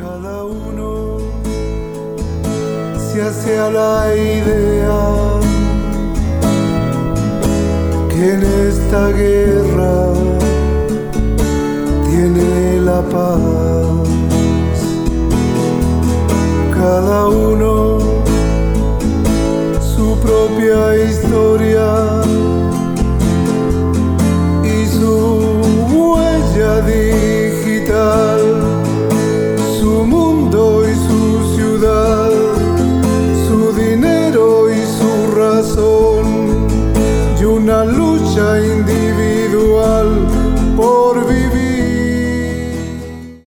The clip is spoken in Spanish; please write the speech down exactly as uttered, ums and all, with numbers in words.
Cada uno se hace a la idea que en esta guerra tiene la paz. Cada uno su propia historia